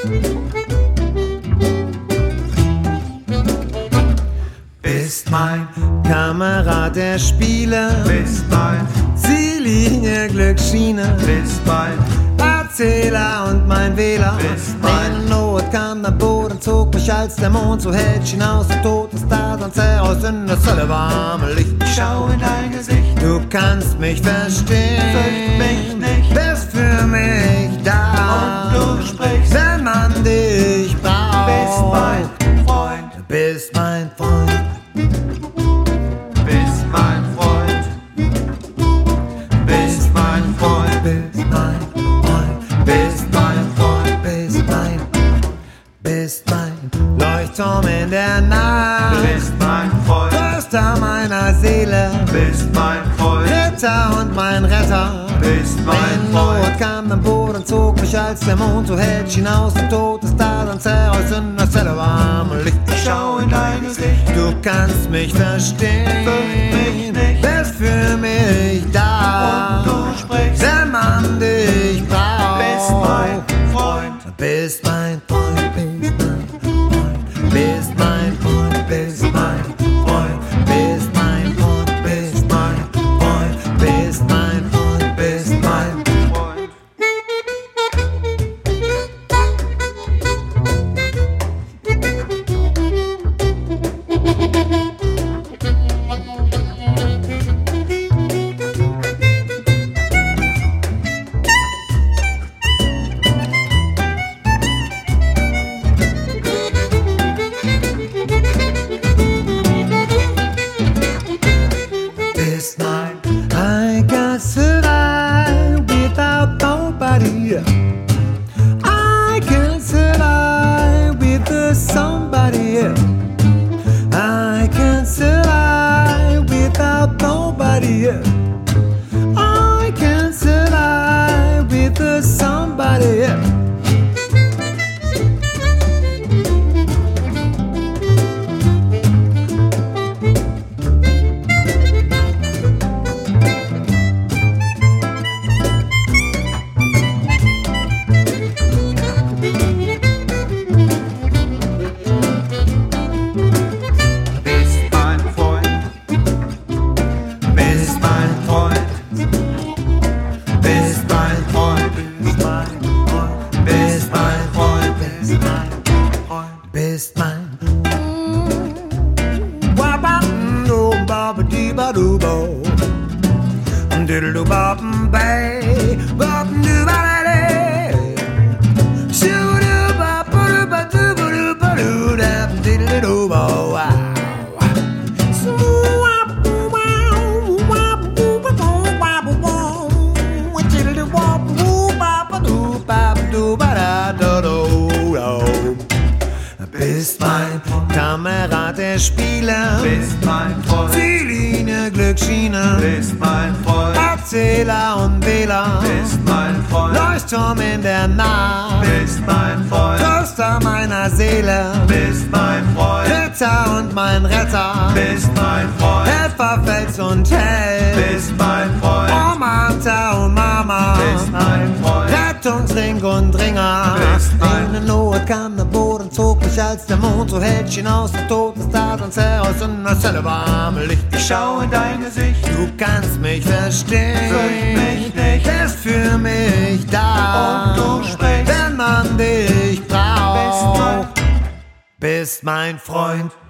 Bist mein Kamerad, der Spieler, bist mein Ziellinie, Glücksschiene, bist mein Erzähler und mein Wähler. Bist mein In Not kam der Boden, zog mich als der Mond so hält hinaus. Der Tod ist da, dann zähl aus in das helle warme Licht. Ich schau in dein Gesicht, Du kannst mich verstehen, fürcht mich nicht, bist für mich da. und du sprichst, Wenn man dich braucht, bist mein Freund, bist mein Freund. bist mein Freund, bist mein Freund, Bist mein Freund, bist mein Freund, bist mein Leuchtturm in der Nacht, bist mein Freund, Tröster meiner Seele, bist mein Freund, Ritter und mein Retter. bist mein In Not Freund, kam der Boden, zog mich als der Mond so hält hinaus. Der Tod ist da, dann zähl aus in das helle warme Licht. ich schau in dein Gesicht, Du kannst mich verstehen, fürcht mich nicht, bist für mich da. und du sprichst, Wenn man dich braucht, bist mein Freund, bist mein Freund, bist mein Freund, bist mein Freund, bist mein Freund, bist mein Freund, bist mein Freund, bist mein Freund. bist mein. I can't survive without nobody. I can't survive with somebody. I can't survive without nobody. I can't survive with somebody. Bist mein Freund, bist mein Freund, bist mein Freund, Bist mein Freund, bist mein Freund, bist mein Freund, bist mein. Wabam-do-baba-dee-ba-doo-bo. Diddle-do-bop-bay, bop-doo-ba-da-day. Shoo-doo-ba-ba-doo-ba-doo-ba-doo-ba-doo-dap, diddle-do-bo. Wow. Bist mein Kamerad, der Spieler, bist mein Freund, Ziellinie, Glücksschiene, bist mein Freund, Erzähler und Wähler, bist mein Freund, Leuchtturm in der Nacht, bist mein Freund, Tröster meiner Seele, bist mein Freund, Ritter und mein Retter, bist mein Freund, Helfer, Fels und Held, bist mein Freund, oh Martha und Mama, bist mein Freund, Rettungsring und Ringer. Bist mein In der Not kam der Boden, zog mich als der Mond so hält hinaus. Der Tod ist da, dann zähl aus in das helle warme Licht. ich schau in dein Gesicht, Du kannst mich verstehen, fürcht mich nicht, bist für mich da. und du sprichst, Wenn man dich braucht, bist mein bist mein Freund.